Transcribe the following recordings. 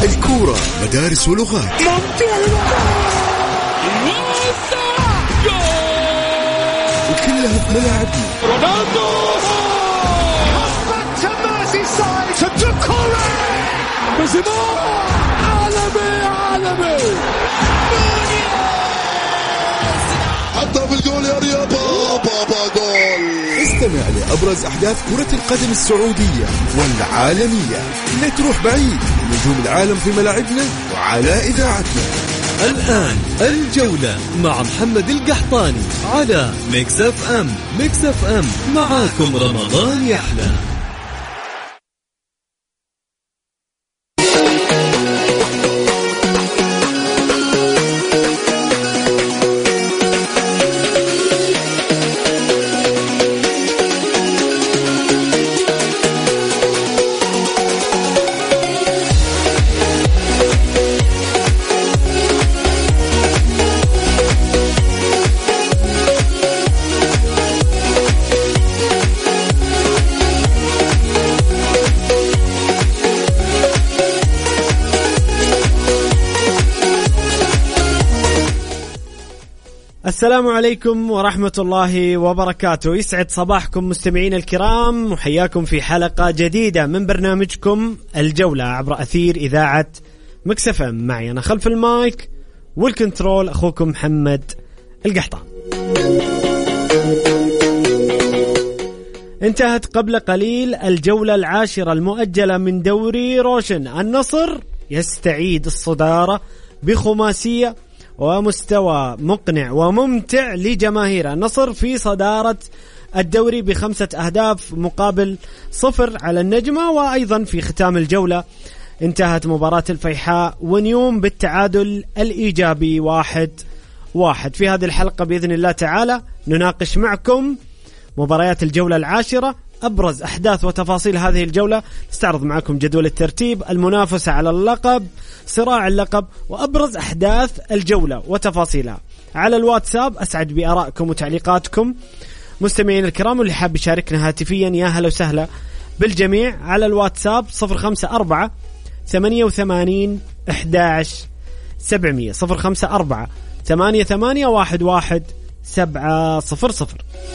الكورة مدارس ولغات. وكلها في ملاعبنا. رونالدو عالمي حطها في الجول يا رياض. بابا جول. استمع لأبرز أحداث كرة القدم السعودية والعالمية. لا تروح بعيد، نجوم العالم في ملاعبنا وعلى إذاعتنا. الآن الجولة مع محمد القحطاني على ميكس اف ام. ميكس اف ام معاكم رمضان يحلى. السلام عليكم ورحمة الله وبركاته. يسعد صباحكم مستمعين الكرام، وحياكم في حلقة جديدة من برنامجكم الجولة عبر أثير إذاعة ميكس اف ام. معي أنا خلف المايك والكنترول أخوكم محمد القحطان. انتهت قبل قليل الجولة العاشرة المؤجلة من دوري روشن. النصر يستعيد الصدارة بخماسية ومستوى مقنع وممتع لجماهير. النصر في صدارة الدوري ب5 أهداف مقابل 0 على النجمة. وأيضا في ختام الجولة انتهت مباراة الفيحاء ونيوم بالتعادل الإيجابي 1-1. في هذه الحلقة بإذن الله تعالى نناقش معكم مباريات الجولة العاشرة، أبرز أحداث وتفاصيل هذه الجولة، نستعرض معكم جدول الترتيب، المنافسة على اللقب، صراع اللقب، وأبرز أحداث الجولة وتفاصيلها. على الواتساب أسعد بآرائكم وتعليقاتكم مستمعين الكرام، واللي حاب يشاركنا هاتفيا يا هلا وسهلا بالجميع على الواتساب 054 88 11 700 054 88 11 700.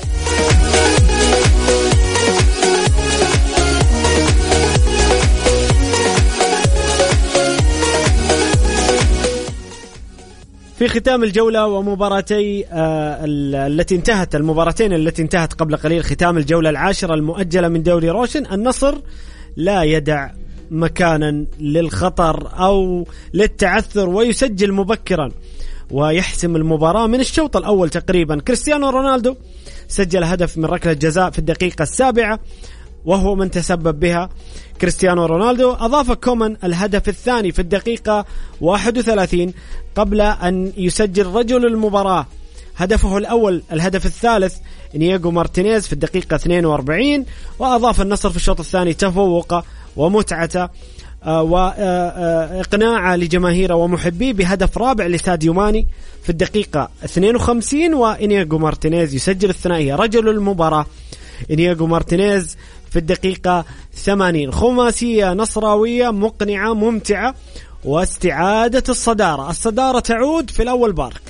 في ختام الجولة ومباراتي المباراتين التي انتهت قبل قليل، ختام الجولة العاشرة المؤجلة من دوري روشن، النصر لا يدع مكانا للخطر أو للتعثر ويسجل مبكرا ويحسم المباراة من الشوط الأول تقريبا. كريستيانو رونالدو سجل هدف من ركلة جزاء في الدقيقة 7 وهو من تسبب بها. كريستيانو رونالدو أضاف كومان الهدف الثاني في الدقيقة 31 قبل أن يسجل رجل المباراة هدفه الأول. الهدف الثالث إنياغو مارتينيز في الدقيقة 42. وأضاف النصر في الشوط الثاني تفوق ومتعة وإقناع لجماهيره ومحبيه بهدف رابع لساديو ماني في الدقيقة 52. وإنياغو مارتينيز يسجل الثنائية رجل المباراة إنياغو مارتينيز في الدقيقة 80. خماسية نصراوية مقنعة ممتعة واستعادة الصدارة تعود في الأول بارك.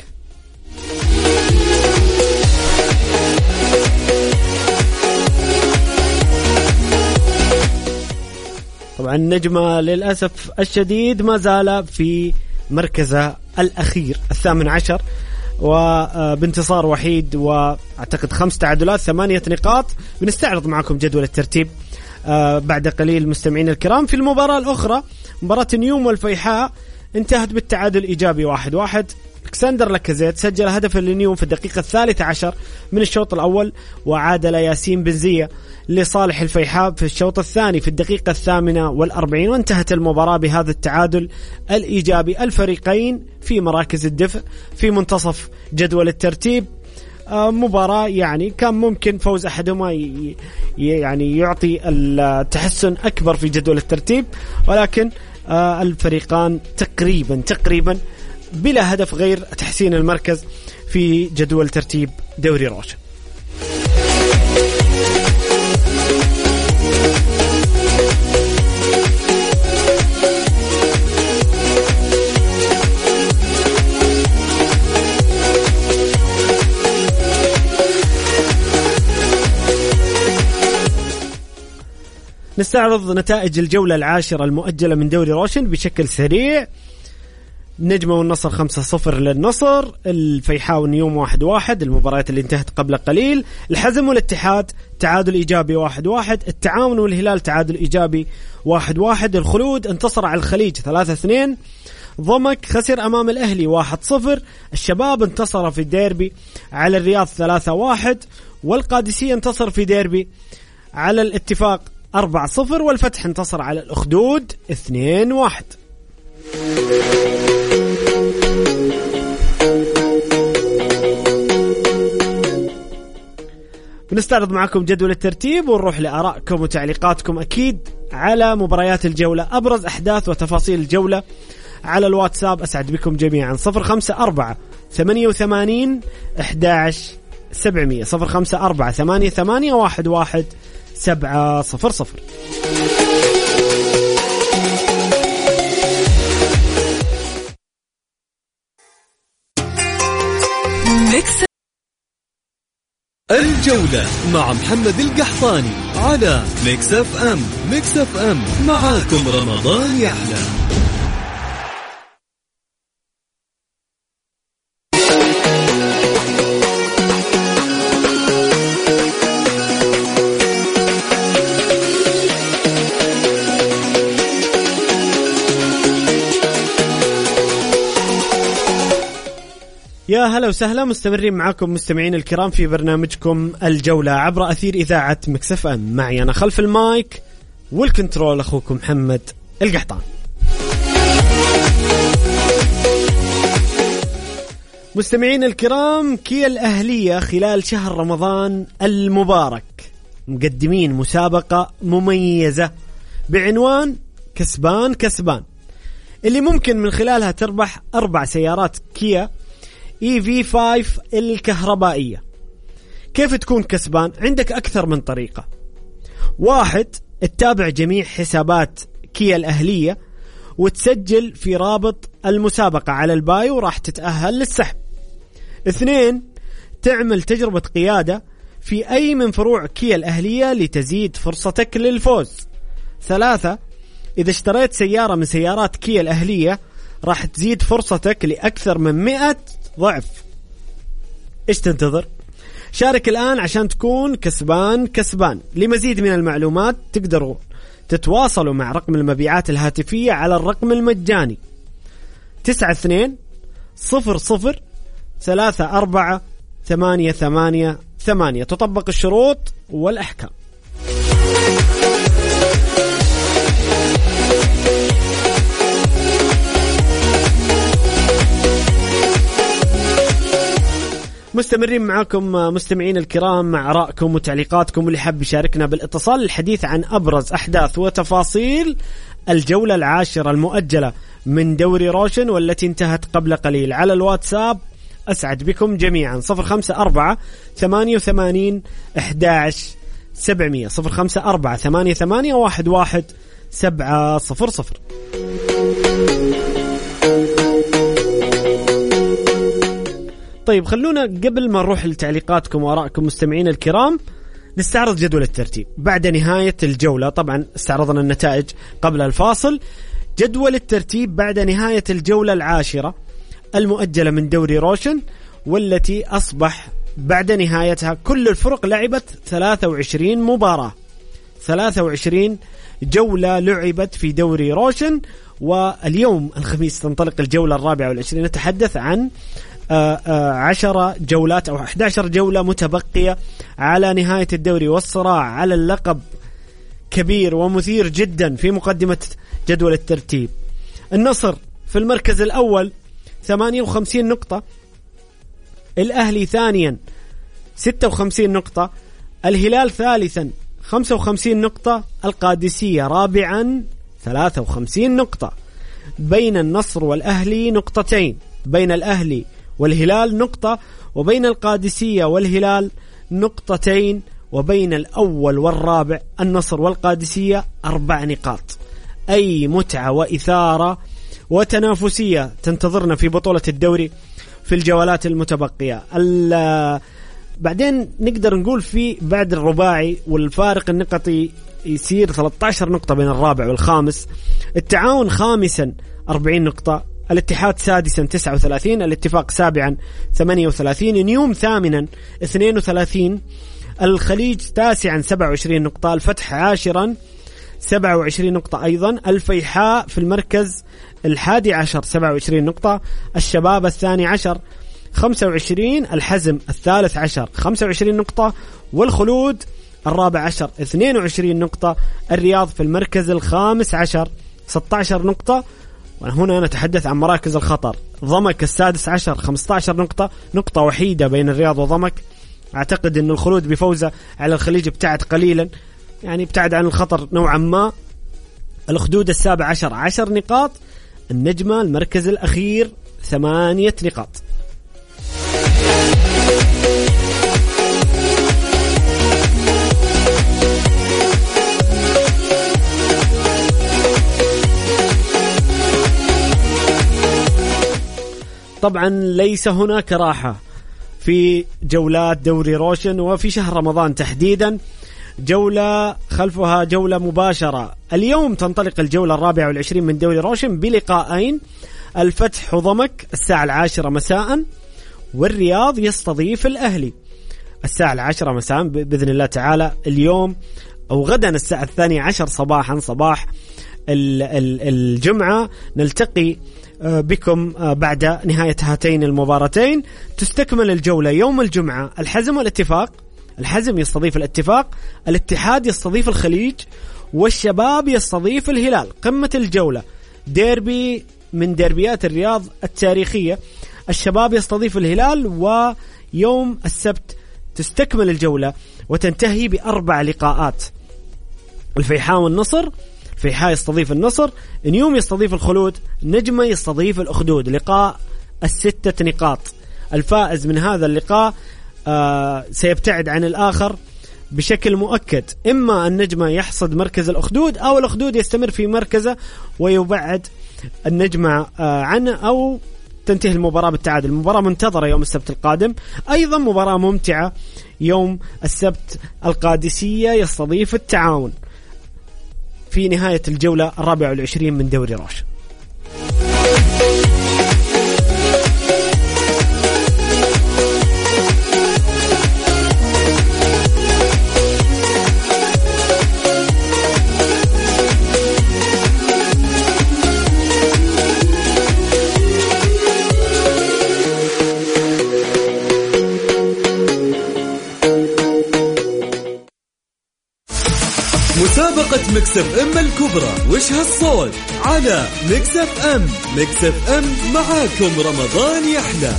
طبعا النجمة للأسف الشديد ما زال في مركزه الأخير 18 وبانتصار وحيد وأعتقد 5 تعادلات 8 نقاط. بنستعرض معكم جدول الترتيب بعد قليل مستمعين الكرام. في المباراة الأخرى مباراة نيوم والفيحاء انتهت بالتعادل إيجابي 1-1. ألكسندر لاكازيت سجل هدف لنيوم في الدقيقة 13 من الشوط الأول، وعادل ياسين بنزية لصالح الفيحاء في الشوط الثاني في الدقيقة 48. وانتهت المباراة بهذا التعادل الإيجابي. الفريقين في مراكز الدفع في منتصف جدول الترتيب. مباراة يعني كان ممكن فوز أحدهما يعني يعطي التحسن أكبر في جدول الترتيب، ولكن الفريقان تقريبا بلا هدف غير تحسين المركز في جدول ترتيب دوري روشن. نستعرض نتائج الجولة العاشرة المؤجلة من دوري روشن بشكل سريع. نجمة والنصر 5-0 للنصر، الفيحاء والنيوم 1-1 المباريات اللي انتهت قبل قليل، الحزم والاتحاد تعادل إيجابي 1-1، التعاون والهلال تعادل إيجابي 1-1، الخلود انتصر على الخليج 3-2، ضمك خسر أمام الأهلي 1-0، الشباب انتصر في ديربي على الرياض 3-1، والقادسية انتصر في ديربي على الاتفاق 4-0، والفتح انتصر على الأخدود 2-1. بنستعرض معكم جدول الترتيب ونروح لآرائكم وتعليقاتكم أكيد على مباريات الجولة، أبرز أحداث وتفاصيل الجولة على الواتساب. أسعد بكم جميعا 054-88-11-700 054-88-11-700. الجولة مع محمد القحطاني على ميكس اف ام. ميكس اف ام معاكم رمضان يحلى. يا هلا وسهلا، مستمرين معكم مستمعين الكرام في برنامجكم الجولة عبر أثير إذاعة ميكس اف ام. معي أنا خلف المايك والكنترول أخوكم محمد القحطان. مستمعين الكرام، كيا الأهلية خلال شهر رمضان المبارك مقدمين مسابقة مميزة بعنوان كسبان كسبان، اللي ممكن من خلالها تربح 4 سيارات كيا EV5 الكهربائية. كيف تكون كسبان؟ عندك أكثر من طريقة. 1، تتابع جميع حسابات كيا الأهلية وتسجل في رابط المسابقة على البايو وراح تتأهل للسحب. 2، تعمل تجربة قيادة في أي من فروع كيا الأهلية لتزيد فرصتك للفوز. 3، إذا اشتريت سيارة من سيارات كيا الأهلية راح تزيد فرصتك لأكثر من 100 ضعف. إيش تنتظر؟ شارك الآن عشان تكون كسبان كسبان. لمزيد من المعلومات تقدروا تتواصلوا مع رقم المبيعات الهاتفية على الرقم المجاني 92-00-34-888. تطبق الشروط والأحكام. مستمرين معكم مستمعين الكرام مع آرائكم وتعليقاتكم، واللي حاب يشاركنا بالاتصال الحديث عن أبرز أحداث وتفاصيل الجولة العاشرة المؤجلة من دوري روشن والتي انتهت قبل قليل على الواتساب. أسعد بكم جميعا 054-88-11-700 054-88-11-700. طيب خلونا قبل ما نروح لتعليقاتكم وآرائكم مستمعين الكرام نستعرض جدول الترتيب بعد نهاية الجولة. طبعا استعرضنا النتائج قبل الفاصل. جدول الترتيب بعد نهاية الجولة العاشرة المؤجلة من دوري روشن، والتي أصبح بعد نهايتها كل الفرق لعبت 23 مباراة، 23 جولة لعبت في دوري روشن. واليوم الخميس تنطلق الجولة 24. نتحدث عن 10 جولات أو 11 جولة متبقية على نهاية الدوري، والصراع على اللقب كبير ومثير جدا. في مقدمة جدول الترتيب النصر في المركز الأول 58 نقطة، الأهلي ثانيا 56 نقطة، الهلال ثالثا 55 نقطة، القادسية رابعا 53 نقطة. بين النصر والأهلي نقطتين، بين الأهلي والهلال نقطة، وبين القادسية والهلال نقطتين، وبين الأول والرابع النصر والقادسية 4 نقاط. أي متعة وإثارة وتنافسية تنتظرنا في بطولة الدوري في الجولات المتبقية. بعدين نقدر نقول في بعد الرباعي والفارق النقطي يصير 13 نقطة بين الرابع والخامس. التعاون خامسا 40 نقطة، الاتحاد سادسا 39، الاتفاق سابعا 38، نيوم ثامنا 32، الخليج تاسعا 27 نقطة، الفتح عاشرا 27 نقطة أيضا، الفيحاء في المركز 11 27 نقطة، الشباب الثاني عشر 25، الحزم الثالث عشر 25 نقطة، والخلود الرابع عشر 22 نقطة، الرياض في المركز الخامس عشر 16 نقطة. وهنا نتحدث عن مراكز الخطر، ضمك السادس عشر 15 نقطة، نقطة وحيدة بين الرياض وضمك. أعتقد أن الخلود بفوزه على الخليج ابتعد قليلا، يعني ابتعد عن الخطر نوعا ما. الأخدود السابع عشر 10 نقاط، النجمة المركز الأخير 8 نقاط. طبعا ليس هناك راحة في جولات دوري روشن، وفي شهر رمضان تحديدا جولة خلفها جولة مباشرة. اليوم تنطلق الجولة 24 من دوري روشن بلقاءين، الفتح وضمك الساعة 10 مساء، والرياض يستضيف الأهلي الساعة 10 مساء بإذن الله تعالى. اليوم أو غدا الساعة 12 صباحا صباح الجمعة نلتقي بكم بعد نهاية هاتين المباراتين. تستكمل الجولة يوم الجمعة، الحزم والاتفاق، الحزم يستضيف الاتفاق، الاتحاد يستضيف الخليج، والشباب يستضيف الهلال. قمة الجولة ديربي من ديربيات الرياض التاريخية، الشباب يستضيف الهلال. ويوم السبت تستكمل الجولة وتنتهي ب4 لقاءات، الفيحاء والنصر، الفيحاء يستضيف النصر، نيوم يستضيف الخلود، نجمة يستضيف الأخدود. لقاء 6 نقاط، الفائز من هذا اللقاء سيبتعد عن الآخر بشكل مؤكد، إما النجمة يحصد مركز الأخدود أو الأخدود يستمر في مركزه ويبعد النجمة عنه، أو تنتهي المباراة بالتعادل. المباراة منتظرة يوم السبت القادم، أيضا مباراة ممتعة يوم السبت، القادسية يستضيف التعاون في نهاية الجولة 24 من دوري روشن. مسابقة مكسف أم الكبرى وش هالصوت على مكسف أم. مكسف أم معاكم رمضان يحلى.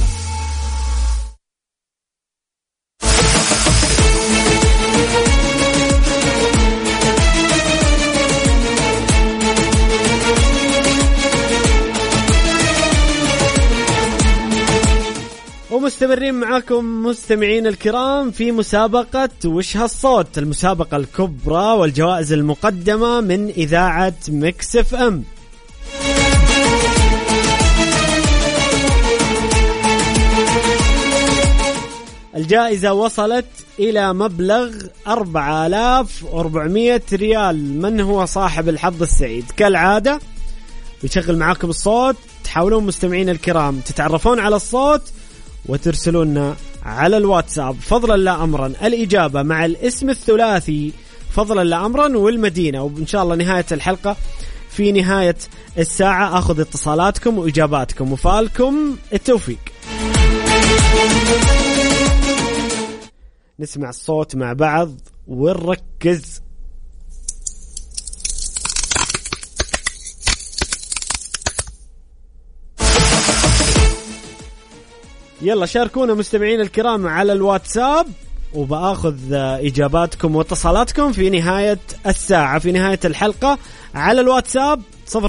ومستمرين معاكم مستمعين الكرام في مسابقة وش هالصوت، المسابقة الكبرى والجوائز المقدمة من إذاعة مكسف أم. الجائزة وصلت إلى مبلغ 4400 ريال. من هو صاحب الحظ السعيد؟ كالعادة بيشغل معاكم الصوت، تحاولون مستمعين الكرام تتعرفون على الصوت وترسلون على الواتساب فضلا لا أمرا الإجابة مع الاسم الثلاثي فضلا لا أمرا والمدينة. وإن شاء الله نهاية الحلقة في نهاية الساعة أخذ اتصالاتكم وإجاباتكم وفالكم التوفيق. نسمع الصوت مع بعض ونركز. يلا شاركونا مستمعين الكرام على الواتساب، وبأخذ إجاباتكم واتصالاتكم في نهاية الساعة في نهاية الحلقة على الواتساب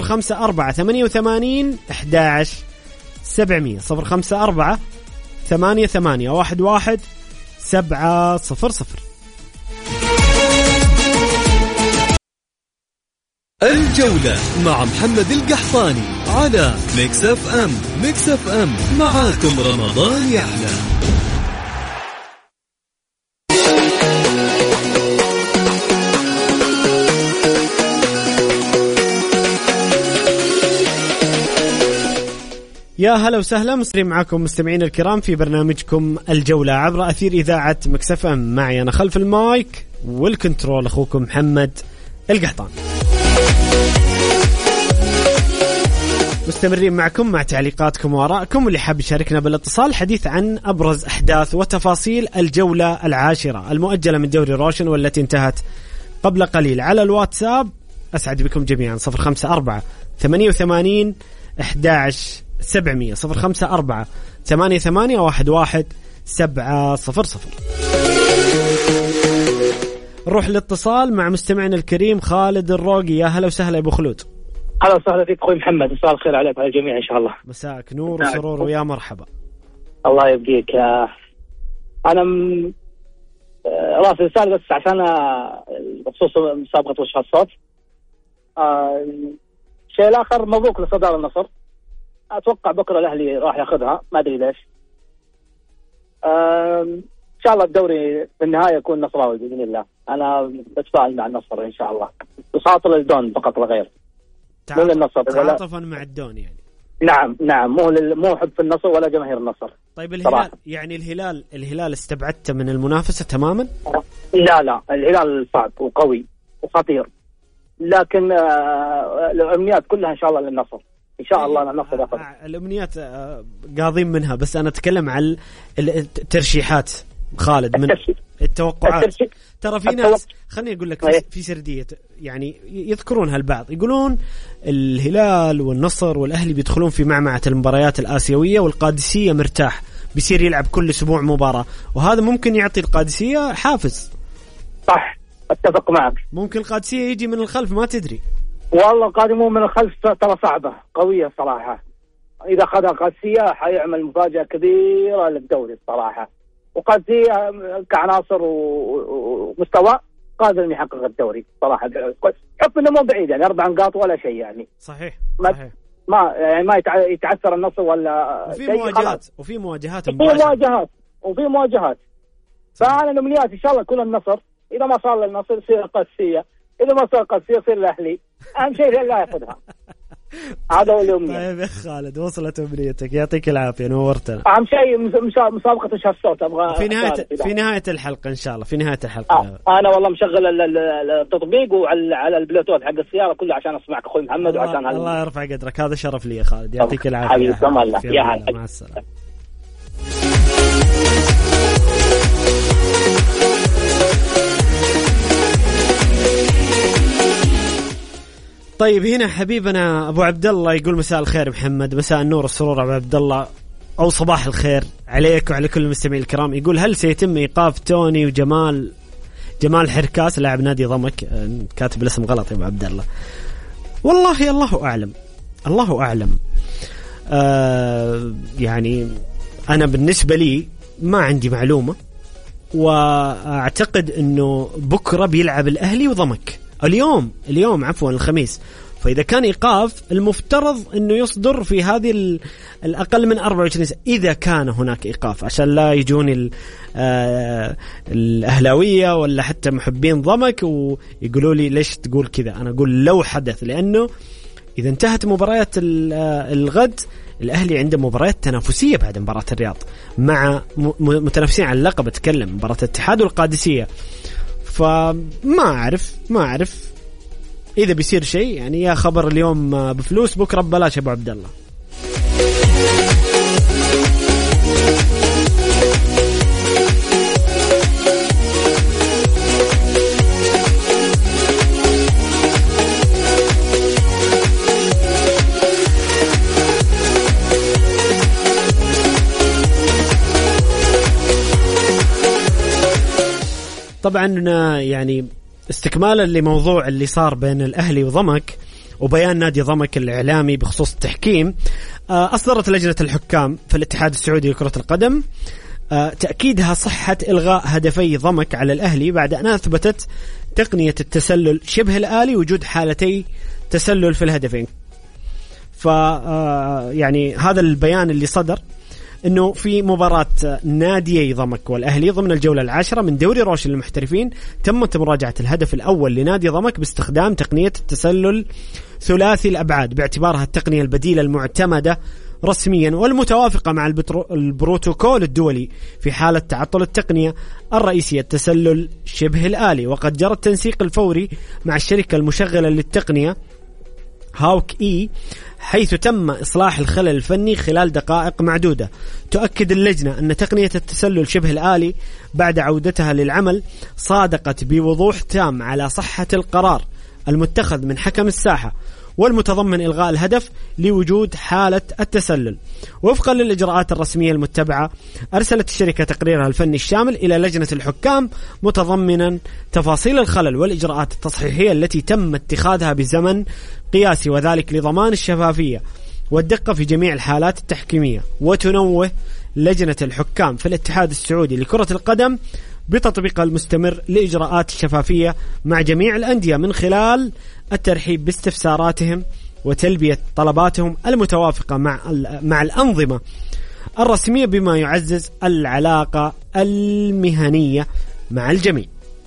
054-88-11-700 054-88-11-700. الجولة مع محمد القحطاني على مكسف أم. مكسف أم معاكم رمضان يحلى. يا هلا وسهلا، مصرين معكم مستمعين الكرام في برنامجكم الجولة عبر أثير إذاعة ميكس اف ام. معي أنا خلف المايك والكنترول أخوكم محمد القحطان. مستمرين معكم مع تعليقاتكم وآرائكم، واللي حاب يشاركنا بالاتصال حديث عن أبرز أحداث وتفاصيل الجولة العاشرة المؤجلة من دوري روشن والتي انتهت قبل قليل على الواتساب. أسعد بكم جميعا. 054 88 11 700 054 88 11 700. نروح الاتصال مع مستمعنا الكريم خالد الروقي. يا هلا وسهلا يا ابو خلود. اهلا وسهلا فيك اخوي محمد، مساء الخير عليك وعلى الجميع ان شاء الله. مساك نور وسرور ويا مرحبا. الله يبقيك. انا راسي رسالة بس عشان بخصوص مسابقة وش هالصوت. الشيء الاخر، مبروك لصدارة النصر. اتوقع بكره الاهلي راح ياخذها، ما ادري ليش. ان شاء الله الدوري في النهايه يكون نصراوي باذن الله. انا بتفائل مع النصر ان شاء الله، بخاطر الدون فقط لا غير. مو للنصر تعاطفا مع الدون يعني. نعم مو حب في النصر ولا جماهير النصر. طيب الهلال صراحة. يعني الهلال استبعدته من المنافسه تماما؟ لا الهلال صعب وقوي وخطير، لكن الامنيات كلها ان شاء الله للنصر ان شاء الله. النصر ياخذ الامنيات قاضين منها، بس انا اتكلم عن الترشيحات خالد، من التوقعات. ترى في ناس، خليني اقول لك في سرديه يعني يذكرونها البعض، يقولون الهلال والنصر والاهلي بيدخلون في معمعة المباريات الآسيوية والقادسية مرتاح، بيصير يلعب كل اسبوع مباراة، وهذا ممكن يعطي القادسية حافز. صح، اتفق معك. ممكن القادسية يجي من الخلف، ما تدري والله. قادمون من الخلف ترى صعبة قوية صراحة. إذا أخذها قادسية حيعمل مفاجأة كبيرة للدوري الصراحة. وقادسية كعناصر ومستوى قادر أن يحقق الدوري صراحة. حكم إنه مو بعيد يعني 4 نقاط ولا شيء يعني. صحيح. ما يتعثر النصر ولا وفي مواجهات وفي مواجهات. فأنا الأمنيات إن شاء الله كل النصر. إذا ما صار للنصر يصير قادسية، إذا ما صار قادسية يصير الأهلي. أهم شيء لا يأخذها. هذا هو الأمنية. طيب يا خالد، وصلت أمنيتك، يعطيك العافية، نورتنا. أهم شيء مسابقة وش هالصوت أبغى في نهاية الحلقة إن شاء الله. في نهاية الحلقة أنا والله مشغل التطبيق وعلى البلوتوث حق السيارة كله عشان أسمعك أخوي محمد. وعشان الله يرفع قدرك، هذا شرف لي يا خالد. يعطيك العافية حبيبي. يا هلا، مع السلامة. طيب هنا حبيبنا ابو عبد الله يقول مساء الخير محمد، مساء النور والسرور ابو عبد الله، او صباح الخير عليك وعلى كل المستمعين الكرام. يقول هل سيتم ايقاف توني وجمال حركاس لاعب نادي ضمك؟ كاتب الاسم غلط يا ابو عبد الله. والله الله اعلم. يعني انا بالنسبه لي ما عندي معلومه، واعتقد انه بكره بيلعب الاهلي وضمك، اليوم عفوا الخميس. فإذا كان إيقاف المفترض أنه يصدر في هذه الأقل من 24 ساعة إذا كان هناك إيقاف، عشان لا يجون الأهلاوية ولا حتى محبين ضمك ويقولوا لي ليش تقول كذا. أنا أقول لو حدث، لأنه إذا انتهت مباريات الغد الأهلي عنده مباريات تنافسية بعد مباراة الرياض مع متنافسين على اللقب، أتكلم مباراة الاتحاد والقادسية. فما أعرف إذا بيصير شيء يعني، يا خبر اليوم بفلوس بكرة ببلاش أبو عبد الله. طبعا يعني استكمالا لموضوع اللي صار بين الأهلي وضمك وبيان نادي ضمك الإعلامي بخصوص التحكيم، أصدرت لجنة الحكام في الاتحاد السعودي لكرة القدم تأكيدها صحة إلغاء هدفي ضمك على الأهلي بعد أن أثبتت تقنية التسلل شبه الآلي وجود حالتي تسلل في الهدفين. يعني هذا البيان اللي صدر انه في مباراة ناديي ضمك والاهلي ضمن الجولة العاشرة من دوري روشن للمحترفين تمت مراجعة الهدف الاول لنادي ضمك باستخدام تقنية التسلل ثلاثي الابعاد باعتبارها التقنية البديلة المعتمدة رسميا والمتوافقة مع البروتوكول الدولي في حالة تعطل التقنية الرئيسية التسلل شبه الآلي. وقد جرى التنسيق الفوري مع الشركة المشغلة للتقنية هاوك إي، حيث تم إصلاح الخلل الفني خلال دقائق معدودة. تؤكد اللجنة أن تقنية التسلل شبه الآلي بعد عودتها للعمل صادقت بوضوح تام على صحة القرار المتخذ من حكم الساحة والمتضمن إلغاء الهدف لوجود حالة التسلل. وفقا للإجراءات الرسمية المتبعة، أرسلت الشركة تقريرها الفني الشامل إلى لجنة الحكام متضمنا تفاصيل الخلل والإجراءات التصحيحية التي تم اتخاذها بزمن قياسي، وذلك لضمان الشفافية والدقة في جميع الحالات التحكيمية. وتنوه لجنة الحكام في الاتحاد السعودي لكرة القدم بتطبيقها المستمر لإجراءات الشفافية مع جميع الأندية من خلال الترحيب باستفساراتهم وتلبية طلباتهم المتوافقة مع الأنظمة الرسمية، بما يعزز العلاقة المهنية مع الجميع.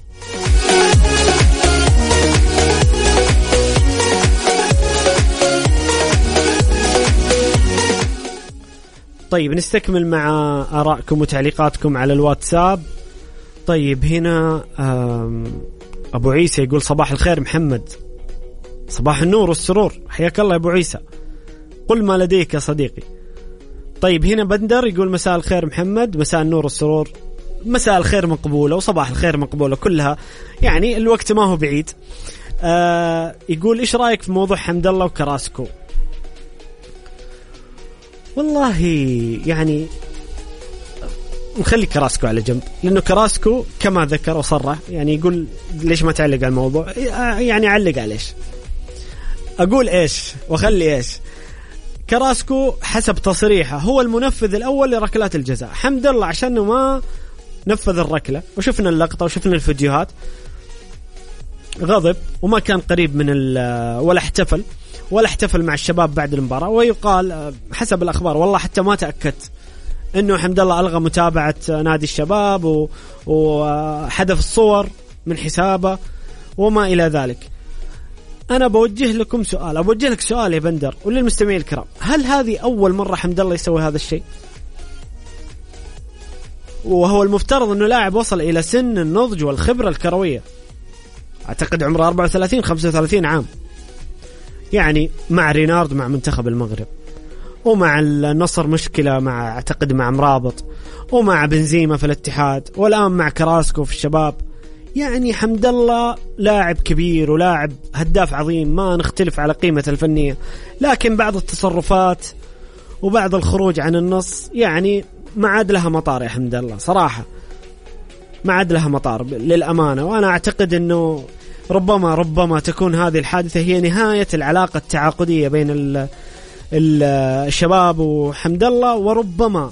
طيب نستكمل مع آرائكم وتعليقاتكم على الواتساب. طيب هنا أبو عيسى يقول صباح الخير محمد، صباح النور والسرور، حياك الله يا أبو عيسى، قل ما لديك يا صديقي. طيب هنا بندر يقول مساء الخير محمد، مساء النور والسرور، مساء الخير مقبولة وصباح الخير مقبولة، كلها يعني الوقت ما هو بعيد. يقول إيش رأيك في موضوع حمد الله وكراسكو؟ والله يعني نخلي كراسكو على جنب، لأنه كراسكو كما ذكر وصرح يعني يقول ليش ما تعلق على الموضوع، يعني علق على إيش، أقول إيش وخلي إيش. كراسكو حسب تصريحه هو المنفذ الأول لركلات الجزاء. حمد الله عشانه ما نفذ الركلة وشفنا اللقطة وشفنا الفيديوهات غضب وما كان قريب من ولا احتفل مع الشباب بعد المباراة. ويقال حسب الأخبار والله حتى ما تأكدت إنه حمد الله ألغى متابعة نادي الشباب وحذف الصور من حسابه وما إلى ذلك. أنا بوجه لكم سؤال، أبوجه لك سؤال يا بندر وللمستمعين الكرام، هل هذه أول مرة حمد الله يسوي هذا الشيء؟ وهو المفترض أنه لاعب وصل إلى سن النضج والخبرة الكروية، أعتقد عمره 34-35 عام، يعني مع رينارد مع منتخب المغرب، ومع النصر مشكلة أعتقد مع مرابط، ومع بنزيما في الاتحاد، والآن مع كراسكو في الشباب. يعني حمد الله لاعب كبير ولاعب هداف عظيم، ما نختلف على قيمته الفنية، لكن بعض التصرفات وبعض الخروج عن النص يعني ما عاد لها مطار يا حمد الله، صراحة ما عاد لها مطار للأمانة. وأنا أعتقد أنه ربما تكون هذه الحادثة هي نهاية العلاقة التعاقدية بين الشباب وحمد الله، وربما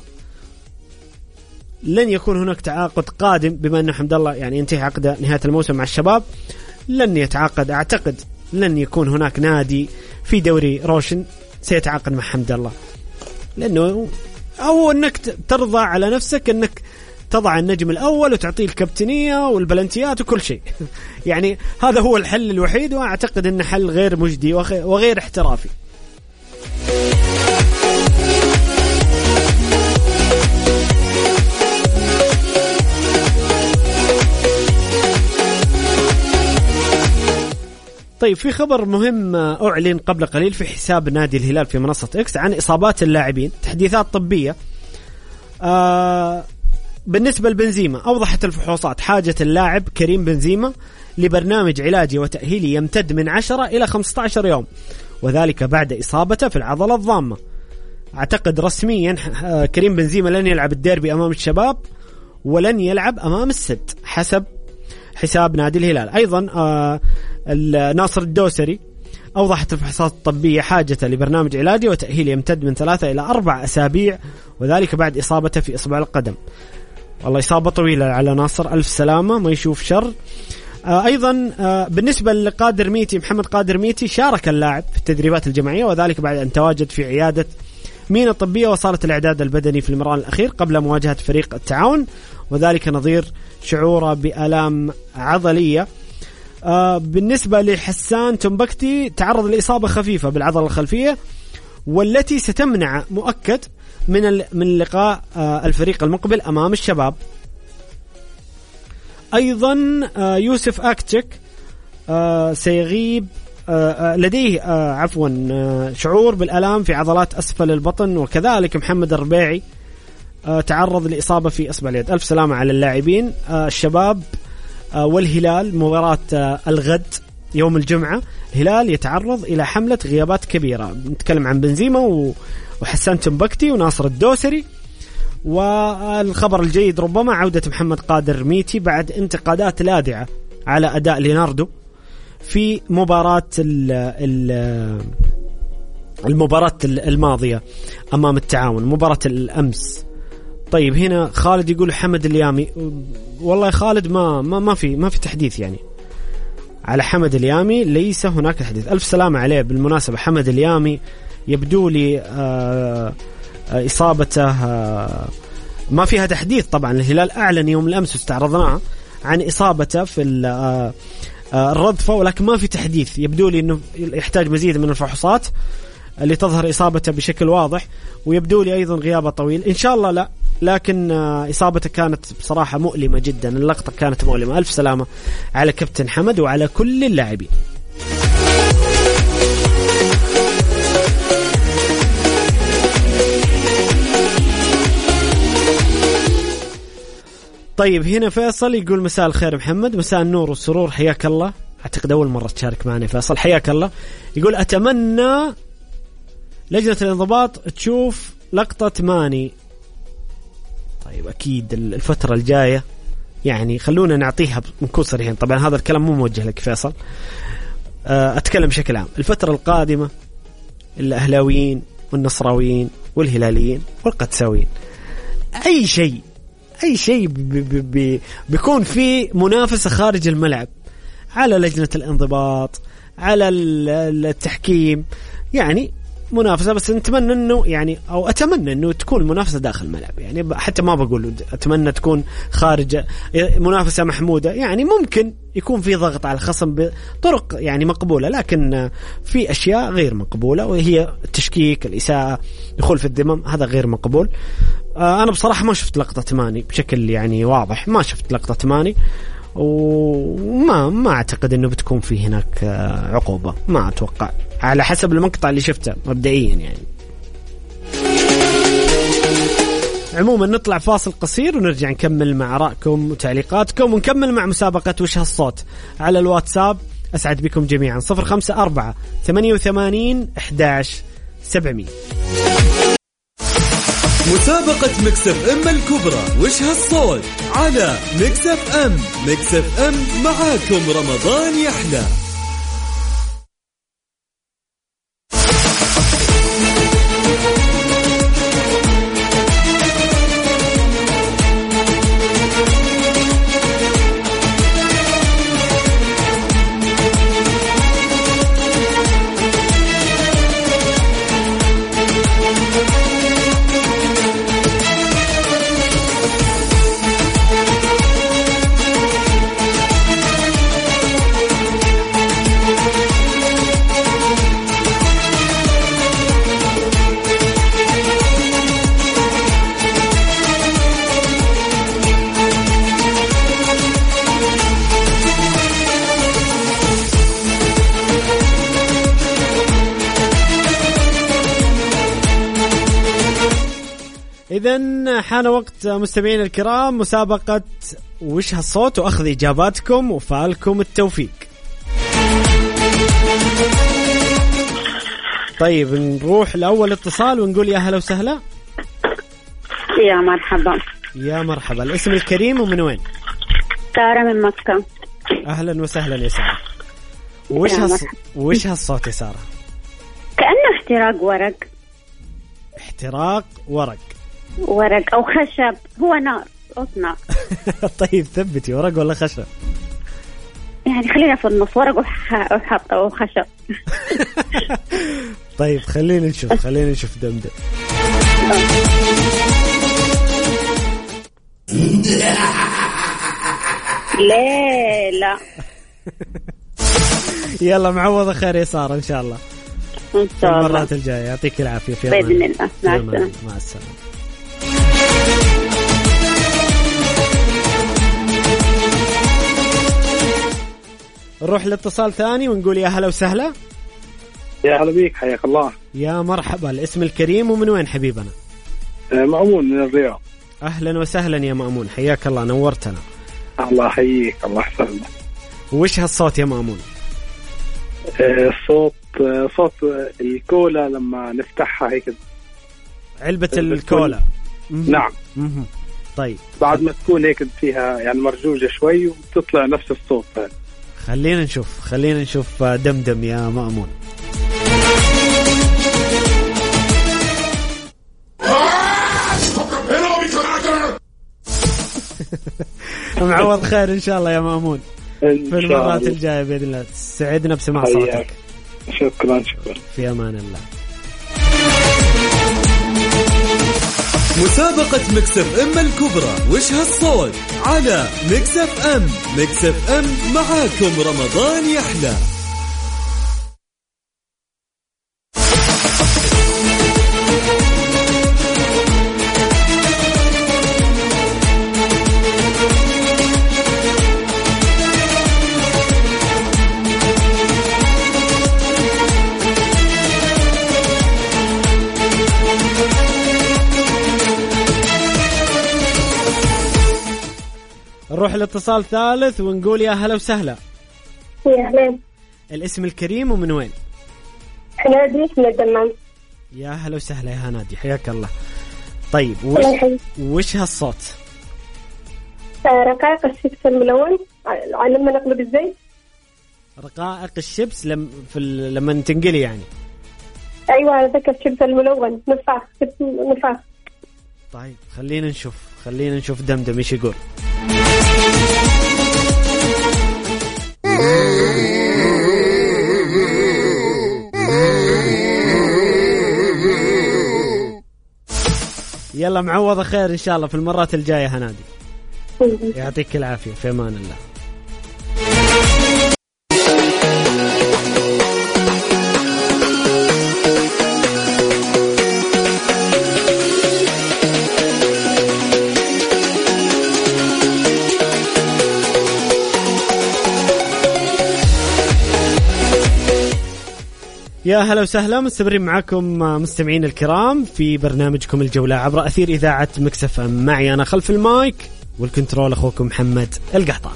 لن يكون هناك تعاقد قادم بما أن حمد الله يعني ينتهي عقده نهاية الموسم مع الشباب، لن يتعاقد. أعتقد لن يكون هناك نادي في دوري روشن سيتعاقد مع حمد الله، لأنه أو أنك ترضى على نفسك أنك تضع النجم الأول وتعطيه الكابتنية والبلنتيات وكل شيء يعني هذا هو الحل الوحيد، وأعتقد أنه حل غير مجدي وغير احترافي. طيب في خبر مهم أعلن قبل قليل في حساب نادي الهلال في منصة إكس عن إصابات اللاعبين، تحديثات طبية. بالنسبة لبنزيما، أوضحت الفحوصات حاجة اللاعب كريم بنزيما لبرنامج علاجي وتأهيلي يمتد من 10 إلى 15 يوم، وذلك بعد إصابته في العضلة الضامة. أعتقد رسميا كريم بنزيما لن يلعب الديربي أمام الشباب ولن يلعب أمام السد حسب حساب نادي الهلال. أيضا ناصر الدوسري أوضحت الفحوصات الطبية حاجته لبرنامج علاجي وتأهيلي يمتد من 3 إلى 4 أسابيع، وذلك بعد إصابته في إصبع القدم. والله إصابة طويلة على ناصر، ألف سلامة ما يشوف شر. أيضا بالنسبة لقادر ميتي، محمد قادر ميتي شارك اللاعب في التدريبات الجماعية، وذلك بعد أن تواجد في عيادة مينا الطبية وصارت الإعداد البدني في المران الأخير قبل مواجهة فريق التعاون، وذلك نظير شعوره بآلام عضلية. بالنسبة لحسان تنبكتي تعرض لإصابة خفيفة بالعضلة الخلفية، والتي ستمنع مؤكد من لقاء الفريق المقبل أمام الشباب. أيضا يوسف أكتشك سيغيب لديه شعور بالآلام في عضلات أسفل البطن، وكذلك محمد الربيعي تعرض لإصابة في إصبع اليد. ألف سلامة على اللاعبين. الشباب والهلال مباراة الغد يوم الجمعة، الهلال يتعرض إلى حملة غيابات كبيرة، نتكلم عن بنزيما وحسان تنبكتي وناصر الدوسري. والخبر الجيد ربما عودة محمد قادر ميتي بعد انتقادات لاذعة على أداء ليناردو في المباراة الماضية أمام التعاون، مباراة الأمس. طيب هنا خالد يقول حمد اليامي، والله خالد ما في تحديث يعني على حمد اليامي، ليس هناك تحديث. ألف سلامة عليه. بالمناسبة حمد اليامي يبدو لي إصابته ما فيها تحديث طبعا. الهلال أعلن يوم الأمس واستعرضناه عن إصابته في الرضفة، ولكن ما في تحديث. يبدو لي أنه يحتاج مزيد من الفحوصات لتظهر إصابته بشكل واضح، ويبدو لي أيضا غيابه طويل. إن شاء الله لا، لكن إصابته كانت بصراحة مؤلمة جدا، اللقطة كانت مؤلمة. ألف سلامة على كابتن حمد وعلى كل اللاعبين. طيب هنا فيصل يقول مساء الخير محمد. مساء النور والسرور، حياك الله. أعتقد أول مرة تشارك معنا فيصل، حياك الله. يقول أتمنى لجنة الانضباط تشوف لقطة ماني. طيب أكيد الفترة الجاية يعني خلونا نعطيها نكون صريحين. طبعا هذا الكلام مو موجه لك فيصل، أتكلم بشكل عام. الفترة القادمة الأهلاويين والنصراويين والهلاليين والقدساويين، أي شيء بيكون في منافسة خارج الملعب على لجنة الانضباط، على التحكيم، يعني منافسة. بس نتمنى انه يعني او اتمنى انه تكون منافسة داخل الملعب، يعني حتى ما بقول اتمنى تكون خارج منافسة محمودة. يعني ممكن يكون في ضغط على الخصم بطرق يعني مقبولة، لكن في اشياء غير مقبولة، وهي التشكيك، الإساءة، دخول في الذمم، هذا غير مقبول. انا بصراحة ما شفت لقطة ماني بشكل يعني واضح، ما شفت لقطة ماني، وما أعتقد أنه بتكون في هناك عقوبة، ما أتوقع على حسب المقطع اللي شفته مبدئيا يعني. عموما نطلع فاصل قصير ونرجع نكمل مع آرائكم وتعليقاتكم، ونكمل مع مسابقة وش هالصوت على الواتساب. أسعد بكم جميعا. 0548811700. مسابقة مكسف أم الكبرى وش هالصوت على مكسف أم. مكسف أم معاكم رمضان يحلى. إذن حان وقت مستمعين الكرام مسابقة وش هالصوت وأخذ إجاباتكم وفالكم التوفيق. طيب نروح لأول اتصال ونقول يا هلا وسهلا. يا مرحبا. يا مرحبا. الاسم الكريم ومن وين؟ سارة من مكة. أهلا وسهلا يا سارة. وش هالصوت يا سارة؟ كأنه احتراق ورق. احتراق ورق أو خشب. هو نار، صوت نار. طيب ثبتي، ورق ولا خشب؟ يعني خلينا في النص، ورق وخشب. طيب خلينا نشوف دمدم. لا يلا معوضة خير يا سارة إن شاء الله. إن شاء الله المرات الجاية. يعطيك العافية. في بإذن الله. مع السلامة. مع السلامة. نروح لاتصال ثاني ونقول يا هلا وسهلا. يا هلا بيك، حياك الله. يا مرحبا. الاسم الكريم ومن وين حبيبنا؟ مأمون من الرياض. أهلا وسهلا يا مأمون، حياك الله، نورتنا. الله يحييك، الله يحفظك. وش هالصوت يا مأمون؟ صوت الكولا لما نفتحها هيك، علبة الكولا. نعم. طيب بعد ما تكون هيك فيها يعني مرجوجة شوي وتطلع نفس الصوت هذا. خلينا نشوف دمدم يا مأمون. معوض خير إن شاء الله يا مأمون في المرات الجاية بإذن الله. سعدنا بسماع صوتك. شكرا. في أمان الله. مسابقة ميكس اف ام الكبرى وش هالصوت على ميكس اف ام. ميكس اف ام معاكم رمضان يحلى. نروح الاتصال ثالث ونقول يا هلا وسهلا. يا هلا. الاسم الكريم ومن وين؟ هنادي من الدمام. يا هلا وسهلا يا هنادي، حياك الله. طيب وش هالصوت؟ رقائق الشيبس الملون لما نقلب الزيت. رقائق الشيبس لما تنقلي يعني. ايوه على ذكر الشيبس الملون نفاخ. طيب خلينا نشوف دمدم ايش يقول. يلا معوض خير إن شاء الله في المرات الجاية هنادي. يعطيك العافية، في أمان الله. يا هلا وسهلا، مستمرين معكم مستمعين الكرام في برنامجكم الجولة عبر أثير إذاعة ميكس اف ام. معي أنا خلف المايك والكنترول أخوكم محمد القحطان.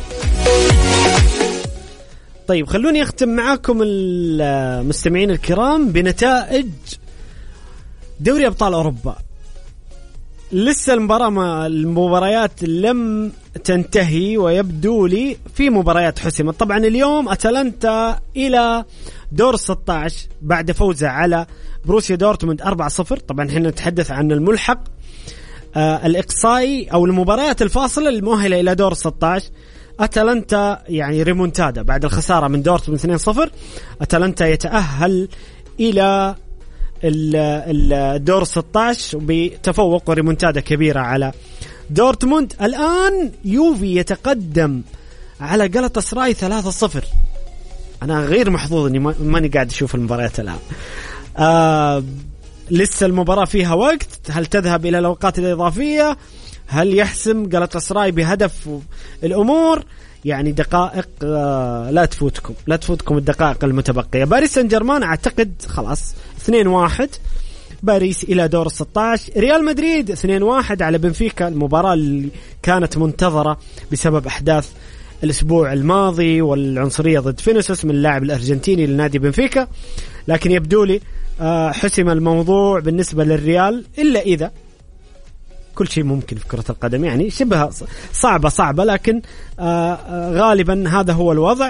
طيب خلوني أختم معكم المستمعين الكرام بنتائج دوري أبطال أوروبا. لسه المباريات لم تنتهي ويبدو لي في مباريات حسمت. طبعا اليوم أتلانتا إلى دور 16 بعد فوزه على بروسيا دورتموند 4-0. طبعا احنا نتحدث عن الملحق الإقصائي أو المباريات الفاصلة المؤهلة إلى دور 16. أتلانتا يعني ريمونتادا بعد الخسارة من دورتموند 2-0. أتلانتا يتأهل إلى الدور 16 بتفوق وريمونتادا كبيرة على دورتموند. الآن يوفي يتقدم على غالاتاسراي 3-0. أنا غير محظوظ أني ماني قاعد أشوف المباريات الآن. لسه المباراة فيها وقت. هل تذهب إلى الأوقات الإضافية؟ هل يحسم غالاتاسراي بهدف؟ الأمور يعني دقائق لا تفوتكم الدقائق المتبقية. باريس سان جيرمان أعتقد خلاص 2-1 باريس إلى دور 16. ريال مدريد 2-1 على بنفيكا، المباراة اللي كانت منتظرة بسبب أحداث الأسبوع الماضي والعنصرية ضد فينيسيوس من اللاعب الأرجنتيني لنادي بنفيكا. لكن يبدو لي حسم الموضوع بالنسبة للريال، إلا إذا كل شيء ممكن في كرة القدم، يعني شبه صعبة لكن غالبا هذا هو الوضع.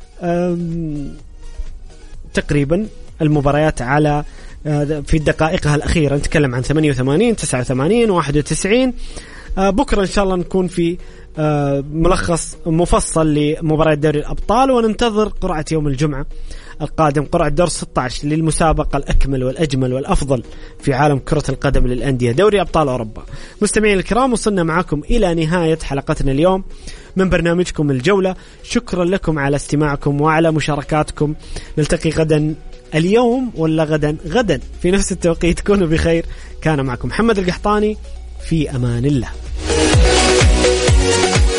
تقريبا المباريات على في دقائقها الأخيرة نتكلم عن 88 89 91. بكرة إن شاء الله نكون في ملخص مفصل لمباراة دوري الأبطال، وننتظر قرعة يوم الجمعة القادم، قرعة دور 16 للمسابقة الأكمل والأجمل والأفضل في عالم كرة القدم للأندية، دوري أبطال أوروبا. مستمعين الكرام، وصلنا معكم إلى نهاية حلقتنا اليوم من برنامجكم الجولة. شكرا لكم على استماعكم وعلى مشاركاتكم. نلتقي غدا اليوم ولا غدا؟ غدا في نفس التوقيت. كونوا بخير. كان معكم محمد القحطاني، في أمان الله.